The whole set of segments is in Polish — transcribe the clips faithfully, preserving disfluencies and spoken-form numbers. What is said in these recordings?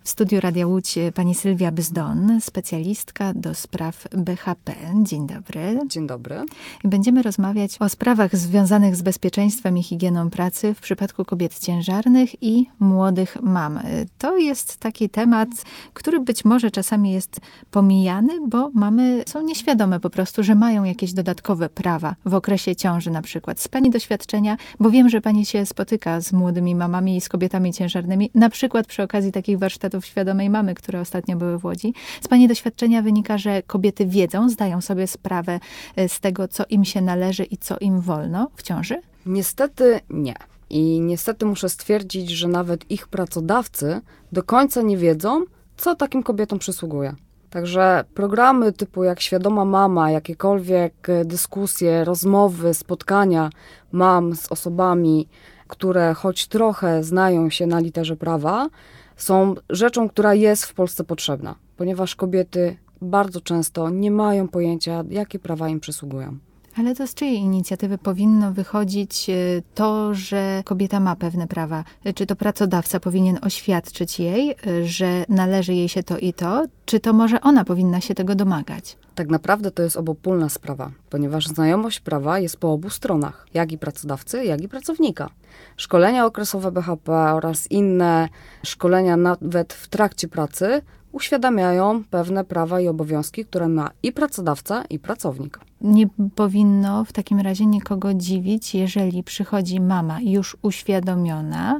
W studiu Radia Łódź pani Sylwia Bzdon, specjalistka do spraw B H P. Dzień dobry. Dzień dobry. I będziemy rozmawiać o sprawach związanych z bezpieczeństwem i higieną pracy w przypadku kobiet ciężarnych i młodych mam. To jest taki temat, który być może czasami jest pomijany, bo mamy są nieświadome po prostu, że mają jakieś dodatkowe prawa w okresie ciąży na przykład. Z pani doświadczenia, bo wiem, że pani się spotyka z młodymi mamami i z kobietami ciężarnymi, na przykład przy okazji takich warsztatów świadomej mamy, które ostatnio były w Łodzi. Z pani doświadczenia wynika, że kobiety wiedzą, zdają sobie sprawę z tego, co im się należy i co im wolno w ciąży? Niestety nie. I niestety muszę stwierdzić, że nawet ich pracodawcy do końca nie wiedzą, co takim kobietom przysługuje. Także programy typu jak Świadoma Mama, jakiekolwiek dyskusje, rozmowy, spotkania mam z osobami, które choć trochę znają się na literze prawa, są rzeczą, która jest w Polsce potrzebna, ponieważ kobiety bardzo często nie mają pojęcia, jakie prawa im przysługują. Ale to z czyjej inicjatywy powinno wychodzić to, że kobieta ma pewne prawa? Czy to pracodawca powinien oświadczyć jej, że należy jej się to i to? Czy to może ona powinna się tego domagać? Tak naprawdę to jest obopólna sprawa, ponieważ znajomość prawa jest po obu stronach, jak i pracodawcy, jak i pracownika. Szkolenia okresowe B H P oraz inne szkolenia nawet w trakcie pracy uświadamiają pewne prawa i obowiązki, które ma i pracodawca, i pracownik. Nie powinno w takim razie nikogo dziwić, jeżeli przychodzi mama już uświadomiona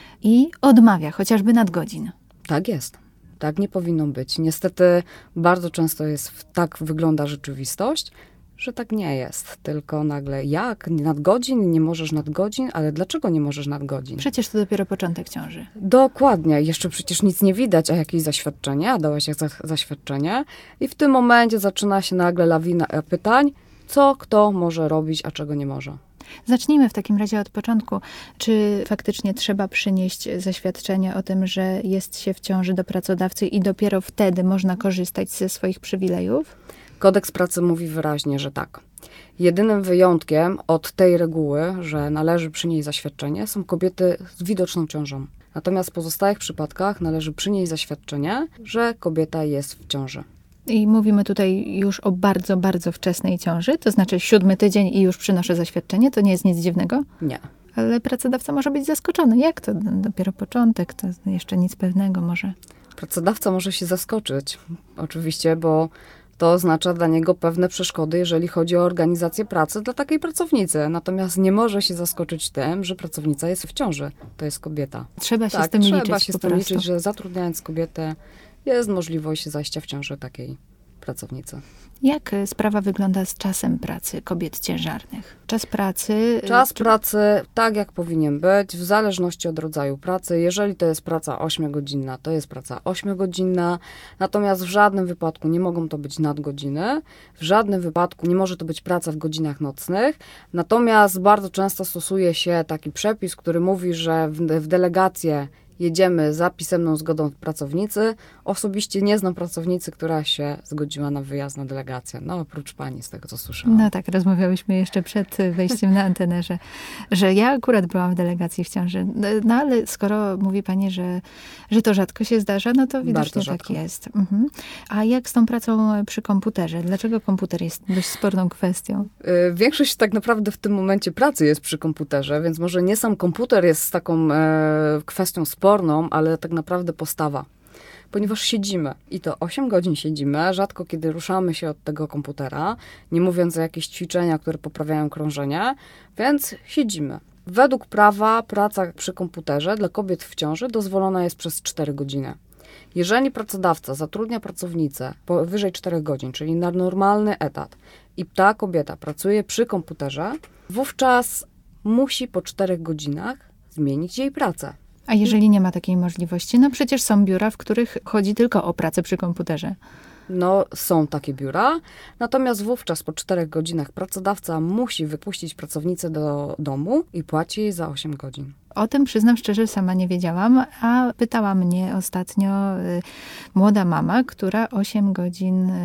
i odmawia chociażby nadgodzin. Tak jest. Tak nie powinno być. Niestety bardzo często jest, tak wygląda rzeczywistość, że tak nie jest. Tylko nagle jak? Nadgodzin? Nie możesz nadgodzin? Ale dlaczego nie możesz nadgodzin? Przecież to dopiero początek ciąży. Dokładnie. Jeszcze przecież nic nie widać, a jakieś zaświadczenie, a dałaś jak za, zaświadczenie. I w tym momencie zaczyna się nagle lawina pytań, co kto może robić, a czego nie może. Zacznijmy w takim razie od początku. Czy faktycznie trzeba przynieść zaświadczenie o tym, że jest się w ciąży do pracodawcy i dopiero wtedy można korzystać ze swoich przywilejów? Kodeks pracy mówi wyraźnie, że tak. Jedynym wyjątkiem od tej reguły, że należy przynieść zaświadczenie, są kobiety z widoczną ciążą. Natomiast w pozostałych przypadkach należy przynieść zaświadczenie, że kobieta jest w ciąży. I mówimy tutaj już o bardzo, bardzo wczesnej ciąży, to znaczy siódmy tydzień i już przynoszę zaświadczenie, to nie jest nic dziwnego? Nie. Ale pracodawca może być zaskoczony. Jak to? Dopiero początek, to jeszcze nic pewnego może. Pracodawca może się zaskoczyć, oczywiście, bo to oznacza dla niego pewne przeszkody, jeżeli chodzi o organizację pracy dla takiej pracownicy. Natomiast nie może się zaskoczyć tym, że pracownica jest w ciąży. To jest kobieta. Trzeba się tak, z tym trzeba liczyć. Trzeba się po z tym prostu. liczyć, że zatrudniając kobietę jest możliwość zajścia w ciąży takiej pracownicy. Jak sprawa wygląda z czasem pracy kobiet ciężarnych? Czas pracy... Czas czy... pracy tak jak powinien być, w zależności od rodzaju pracy. Jeżeli to jest praca ośmiogodzinna, to jest praca ośmiogodzinna. Natomiast w żadnym wypadku nie mogą to być nadgodziny. W żadnym wypadku nie może to być praca w godzinach nocnych. Natomiast bardzo często stosuje się taki przepis, który mówi, że w, w delegację jedziemy za pisemną zgodą pracownicy. Osobiście nie znam pracownicy, która się zgodziła na wyjazd na delegację. No oprócz pani, z tego co słyszałam. No tak, rozmawiałyśmy jeszcze przed wejściem na antenę, że, że ja akurat byłam w delegacji w ciąży. No ale skoro mówi pani, że, że to rzadko się zdarza, no to widocznie tak jest. Mhm. A jak z tą pracą przy komputerze? Dlaczego komputer jest dość sporną kwestią? Yy, większość tak naprawdę w tym momencie pracy jest przy komputerze, więc może nie sam komputer jest taką e, kwestią sporną, ale tak naprawdę postawa. Ponieważ siedzimy i to osiem godzin siedzimy, rzadko kiedy ruszamy się od tego komputera, nie mówiąc o jakichś ćwiczenia, które poprawiają krążenie, więc siedzimy. Według prawa praca przy komputerze dla kobiet w ciąży dozwolona jest przez cztery godziny. Jeżeli pracodawca zatrudnia pracownicę powyżej czterech godzin, czyli na normalny etat i ta kobieta pracuje przy komputerze, wówczas musi po czterech godzinach zmienić jej pracę. A jeżeli nie ma takiej możliwości? No przecież są biura, w których chodzi tylko o pracę przy komputerze. No, są takie biura, natomiast wówczas po czterech godzinach pracodawca musi wypuścić pracownicę do domu i płaci jej za osiem godzin. O tym, przyznam szczerze, sama nie wiedziałam, a pytała mnie ostatnio y, młoda mama, która osiem godzin y,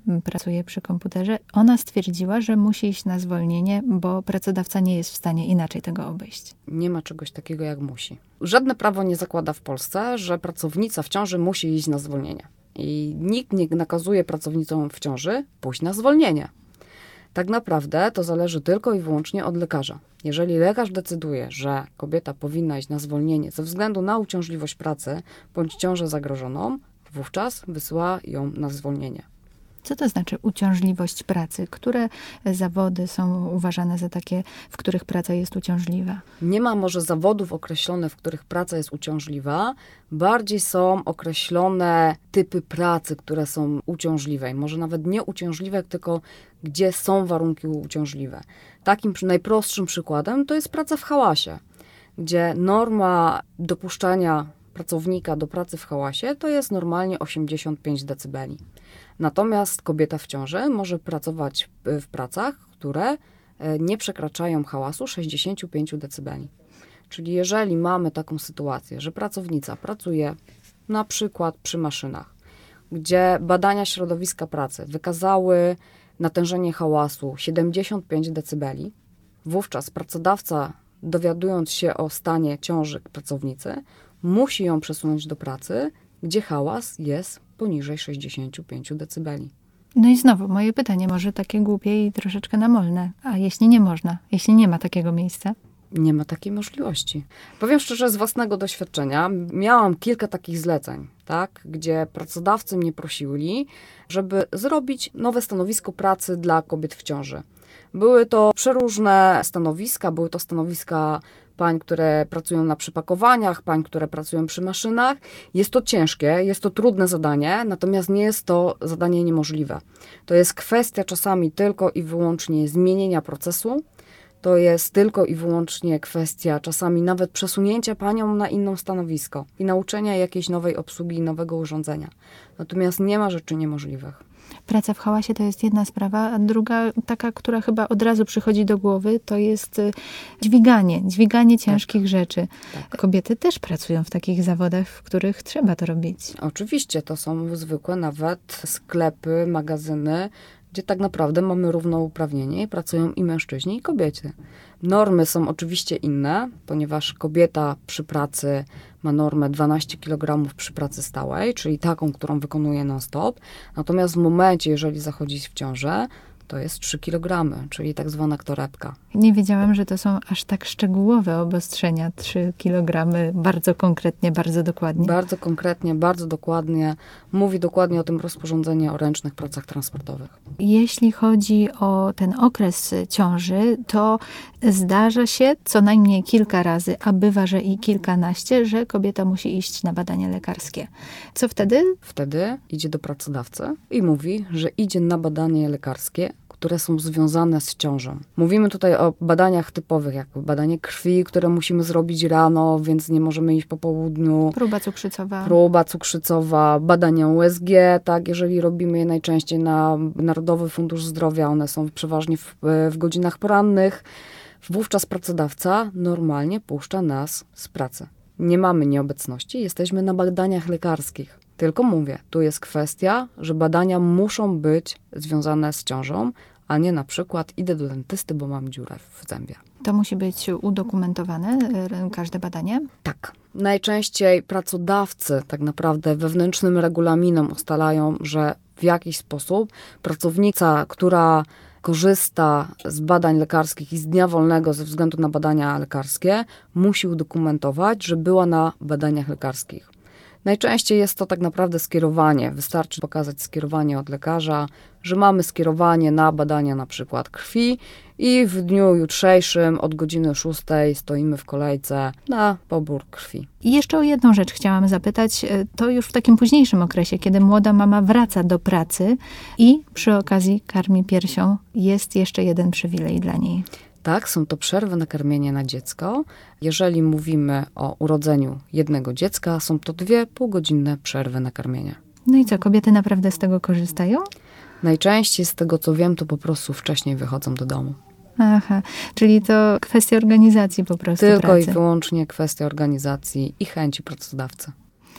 pracuje przy komputerze. Ona stwierdziła, że musi iść na zwolnienie, bo pracodawca nie jest w stanie inaczej tego obejść. Nie ma czegoś takiego jak musi. Żadne prawo nie zakłada w Polsce, że pracownica w ciąży musi iść na zwolnienie. I nikt nie nakazuje pracownicom w ciąży pójść na zwolnienie. Tak naprawdę to zależy tylko i wyłącznie od lekarza. Jeżeli lekarz decyduje, że kobieta powinna iść na zwolnienie ze względu na uciążliwość pracy bądź ciążę zagrożoną, wówczas wysyła ją na zwolnienie. Co to znaczy uciążliwość pracy? Które zawody są uważane za takie, w których praca jest uciążliwa? Nie ma może zawodów określonych, w których praca jest uciążliwa. Bardziej są określone typy pracy, które są uciążliwe. I może nawet nie uciążliwe, tylko gdzie są warunki uciążliwe. Takim najprostszym przykładem to jest praca w hałasie, gdzie norma dopuszczania pracownika do pracy w hałasie to jest normalnie osiemdziesiąt pięć decybeli. Natomiast kobieta w ciąży może pracować w pracach, które nie przekraczają hałasu sześćdziesiąt pięć decybeli. Czyli jeżeli mamy taką sytuację, że pracownica pracuje na przykład przy maszynach, gdzie badania środowiska pracy wykazały natężenie hałasu siedemdziesiąt pięć decybeli, wówczas pracodawca, dowiadując się o stanie ciąży pracownicy, musi ją przesunąć do pracy, gdzie hałas jest poniżej sześćdziesiąt pięć decybeli. No i znowu moje pytanie, może takie głupie i troszeczkę namolne. A jeśli nie można? Jeśli nie ma takiego miejsca? Nie ma takiej możliwości. Powiem szczerze, z własnego doświadczenia miałam kilka takich zleceń, tak, gdzie pracodawcy mnie prosili, żeby zrobić nowe stanowisko pracy dla kobiet w ciąży. Były to przeróżne stanowiska, były to stanowiska pań, które pracują na przypakowaniach, pań, które pracują przy maszynach. Jest to ciężkie, jest to trudne zadanie, natomiast nie jest to zadanie niemożliwe. To jest kwestia czasami tylko i wyłącznie zmienienia procesu. To jest tylko i wyłącznie kwestia czasami nawet przesunięcia panią na inną stanowisko i nauczenia jakiejś nowej obsługi, nowego urządzenia. Natomiast nie ma rzeczy niemożliwych. Praca w hałasie to jest jedna sprawa, a druga taka, która chyba od razu przychodzi do głowy, to jest dźwiganie, dźwiganie ciężkich tak. rzeczy. Tak. Kobiety też pracują w takich zawodach, w których trzeba to robić. Oczywiście, to są zwykłe nawet sklepy, magazyny, gdzie tak naprawdę mamy równouprawnienie i pracują i mężczyźni, i kobiety. Normy są oczywiście inne, ponieważ kobieta przy pracy ma normę dwanaście kilogramów przy pracy stałej, czyli taką, którą wykonuje non-stop. Natomiast w momencie, jeżeli zachodzi w ciążę, to jest trzy kilogramy, czyli tak zwana torebka. Nie wiedziałam, że to są aż tak szczegółowe obostrzenia. trzy kilogramy, bardzo konkretnie, bardzo dokładnie. Bardzo konkretnie, bardzo dokładnie. Mówi dokładnie o tym rozporządzenie o ręcznych pracach transportowych. Jeśli chodzi o ten okres ciąży, to zdarza się co najmniej kilka razy, a bywa, że i kilkanaście, że kobieta musi iść na badania lekarskie. Co wtedy? Wtedy idzie do pracodawcy i mówi, że idzie na badanie lekarskie, które są związane z ciążą. Mówimy tutaj o badaniach typowych, jak badanie krwi, które musimy zrobić rano, więc nie możemy iść po południu. Próba cukrzycowa. Próba cukrzycowa, badania U S G, tak, jeżeli robimy je najczęściej na Narodowy Fundusz Zdrowia, one są przeważnie w, w godzinach porannych. Wówczas pracodawca normalnie puszcza nas z pracy. Nie mamy nieobecności, jesteśmy na badaniach lekarskich. Tylko mówię, tu jest kwestia, że badania muszą być związane z ciążą, a nie na przykład idę do dentysty, bo mam dziurę w zębie. To musi być udokumentowane, każde badanie? Tak. Najczęściej pracodawcy tak naprawdę wewnętrznym regulaminem ustalają, że w jakiś sposób pracownica, która korzysta z badań lekarskich i z dnia wolnego ze względu na badania lekarskie, musi udokumentować, że była na badaniach lekarskich. Najczęściej jest to tak naprawdę skierowanie. Wystarczy pokazać skierowanie od lekarza, że mamy skierowanie na badania na przykład krwi i w dniu jutrzejszym od godziny szóstej stoimy w kolejce na pobór krwi. I jeszcze o jedną rzecz chciałam zapytać. To już w takim późniejszym okresie, kiedy młoda mama wraca do pracy i przy okazji karmi piersią, jest jeszcze jeden przywilej dla niej. Tak, są to przerwy na karmienie na dziecko. Jeżeli mówimy o urodzeniu jednego dziecka, są to dwie półgodzinne przerwy na karmienie. No i co, kobiety naprawdę z tego korzystają? Najczęściej z tego, co wiem, to po prostu wcześniej wychodzą do domu. Aha, czyli to kwestia organizacji po prostu Tylko pracy. i wyłącznie kwestia organizacji i chęci pracodawcy.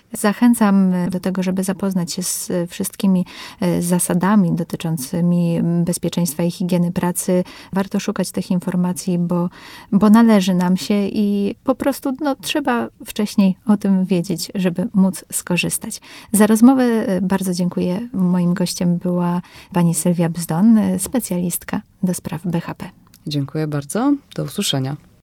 Zachęcam do tego, żeby zapoznać się z wszystkimi zasadami dotyczącymi bezpieczeństwa i higieny pracy. Warto szukać tych informacji, bo, bo należy nam się i po prostu no, trzeba wcześniej o tym wiedzieć, żeby móc skorzystać. Za rozmowę bardzo dziękuję. Moim gościem była pani Sylwia Bzdon, specjalistka do spraw B H P. Dziękuję bardzo. Do usłyszenia.